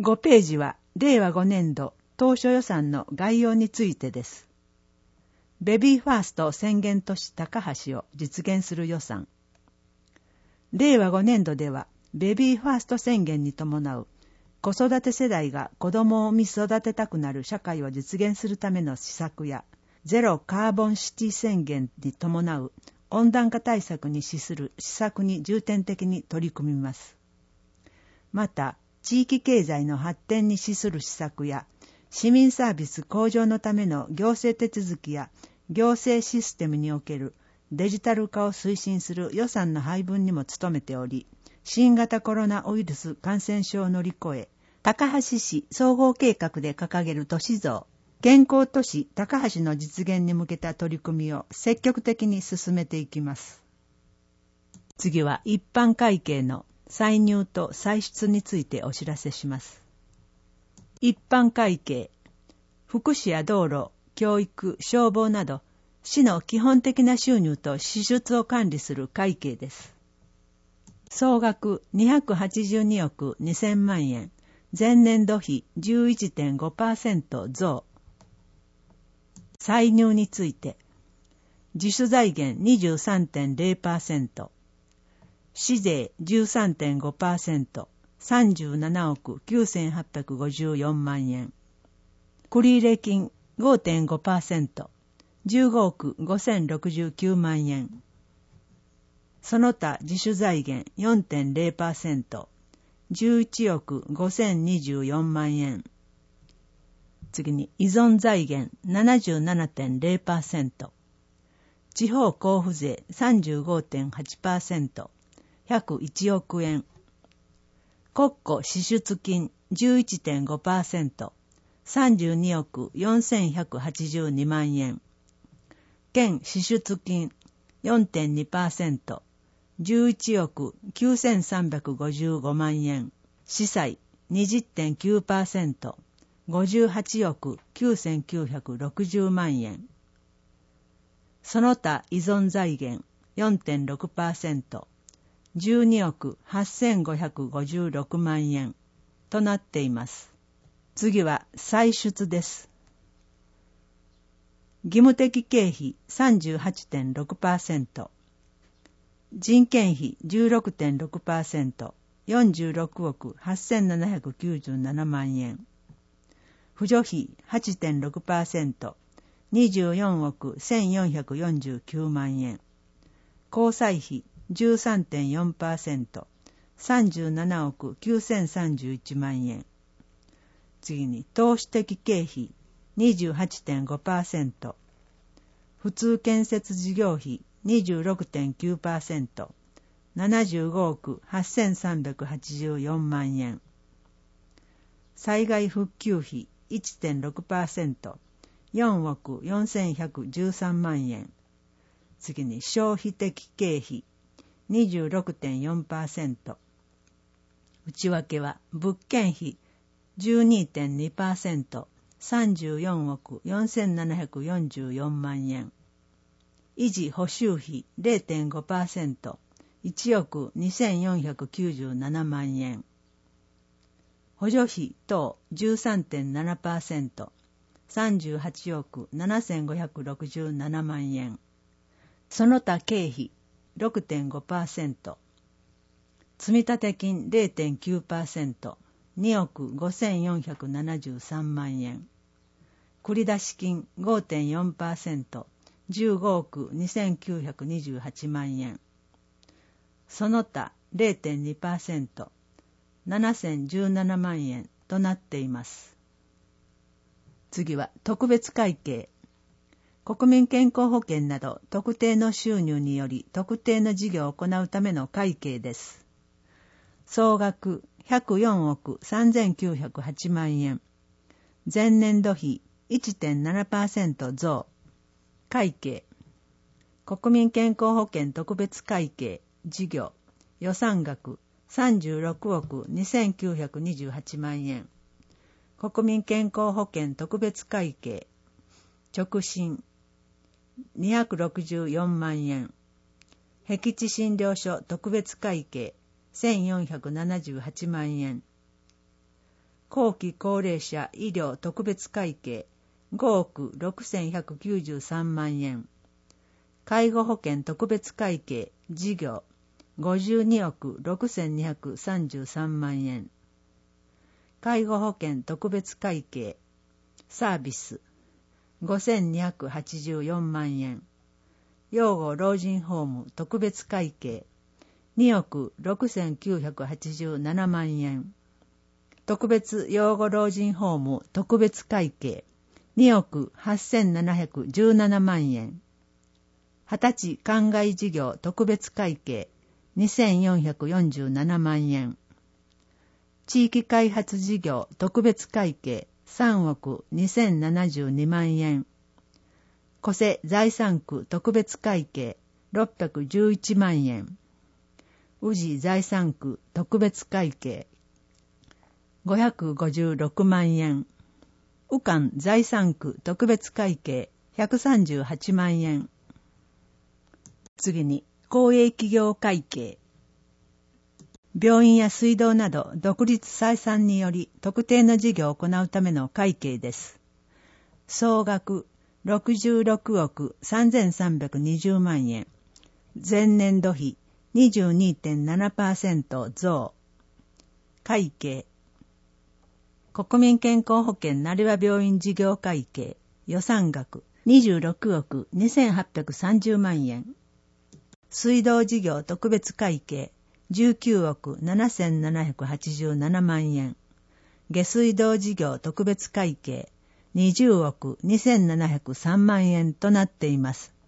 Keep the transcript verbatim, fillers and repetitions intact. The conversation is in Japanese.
ごページはれいわごねんど当初予算の概要についてです。ベビーファースト宣言都市高橋を実現する予算。れいわごねんどではベビーファースト宣言に伴う子育て世代が子供を産み育てたくなる社会を実現するための施策やゼロカーボンシティ宣言に伴う温暖化対策に資する施策に重点的に取り組みます。また、地域経済の発展に資する施策や市民サービス向上のための行政手続きや行政システムにおけるデジタル化を推進する予算の配分にも努めており、新型コロナウイルス感染症を乗り越え、高橋市総合計画で掲げる都市像、健康都市高橋の実現に向けた取り組みを積極的に進めていきます。次は一般会計の歳入と歳出についてお知らせします。一般会計、福祉や道路、教育、消防など、市の基本的な収入と支出を管理する会計です。総額にひゃくはちじゅうにおくにせんまんえん、前年度比 じゅういってんごパーセント 増。歳入について、自主財源 にじゅうさんてんゼロパーセント、市税 じゅうさんてんごパーセント、さんじゅうななおくきゅうせんはっぴゃくごじゅうよんまんえん。繰入金 ごてんごパーセント、じゅうごおくごせんろくじゅうきゅうまんえん。その他自主財源 よんてんゼロパーセント、じゅういちおくごせんにじゅうよんまんえん。次に依存財源 ななじゅうななてんゼロパーセント、地方交付税 さんじゅうごてんはちパーセント、ひゃくいちおくえん。国庫支出金 じゅういってんごパーセント、さんじゅうにおくよんせんひゃくはちじゅうにまんえん。県支出金 よんてんにパーセント、じゅういちおくきゅうせんさんびゃくごじゅうごまんえん。司祭 にじゅってんきゅうパーセント、ごじゅうはちおくきゅうせんきゅうひゃくろくじゅうまんえん。その他依存財源 よんてんろくパーセント、じゅうにおくはっせんごひゃくごじゅうろくまんえんとなっています。次は歳出です。義務的経費 さんじゅうはちてんろくパーセント、人件費 じゅうろくてんろくパーセント、よんじゅうろくおくはっせんななひゃくきゅうじゅうななまんえん。扶助費 はちてんろくパーセント、にじゅうよんおくせんよんひゃくよんじゅうきゅうまんえん。交際費 じゅうさんてんよんパーセント、さんじゅうななおくきゅうせんさんじゅういちまんえん。次に投資的経費 にじゅうはちてんごパーセント、普通建設事業費 にじゅうろくてんきゅうパーセント、ななじゅうごおくはっせんさんびゃくはちじゅうよんまんえん。災害復旧費 いってんろくパーセント、よんおくよんせんひゃくじゅうさんまんえん。次に消費的経費 にじゅうろくてんよんパーセント。内訳は物件費 じゅうにてんにパーセント、さんじゅうよんおくよんせんななひゃくよんじゅうよんまんえん。維持補修費 れいてんごパーセント、いちおくにせんよんひゃくきゅうじゅうななまんえん。補助費等 じゅうさんてんななパーセント、さんじゅうはちおくななせんごひゃくろくじゅうななまんえん。その他経費 ろくてんごパーセント、積立金 れいてんきゅうパーセント、におくごせんよんひゃくななじゅうさんまんえん。繰出金 ごてんよんパーセント、じゅうごおくにせんきゅうひゃくにじゅうはちまんえん。その他 れいてんにパーセント、ななせんじゅうななまんえんとなっています。次は特別会計。国民健康保険など特定の収入により特定の事業を行うための会計です。総額ひゃくよんおくさんぜんきゅうひゃくはちまんえん。前年度比 いってんななパーセント 増。会計。国民健康保険特別会計事業予算額さんじゅうろくおくにせんきゅうひゃくにじゅうはちまんえん。国民健康保険特別会計直進にひゃくろくじゅうよんまんえん。僻地診療所特別会計せんよんひゃくななじゅうはちまんえん。 後期高齢者医療特別会計ごおくろくせんひゃくきゅうじゅうさんまんえん、介護保険特別会計事業ごじゅうにおくろくせんにひゃくさんじゅうさんまんえん、介護保険特別会計サービスごせんにひゃくはちじゅうよんまんえん、養護老人ホーム特別会計におくろくせんきゅうひゃくはちじゅうななまんえん、特別養護老人ホーム特別会計におくはっせんななひゃくじゅうななまんえん、二十歳灌漑事業特別会計にせんよんひゃくよんじゅうななまんえん、地域開発事業特別会計さんおくにせんななじゅうにまんえん、戸瀬財産区特別会計ろっぴゃくじゅういちまんえん、宇治財産区特別会計ごひゃくごじゅうろくまんえん、宇関財産区特別会計ひゃくさんじゅうはちまんえん。次に公営企業会計。病院や水道など独立採算により特定の事業を行うための会計です。総額ろくじゅうろくおくさんぜんさんびゃくにじゅうまんえん。前年度比 にじゅうにてんななパーセント 増。会計。国民健康保険成羽病院事業会計予算額にじゅうろくおくにせんはっぴゃくさんじゅうまんえん。水道事業特別会計じゅうきゅうおくななせんななひゃくはちじゅうななまんえん。下水道事業特別会計にじゅうおくにせんななひゃくさんまんえんとなっています。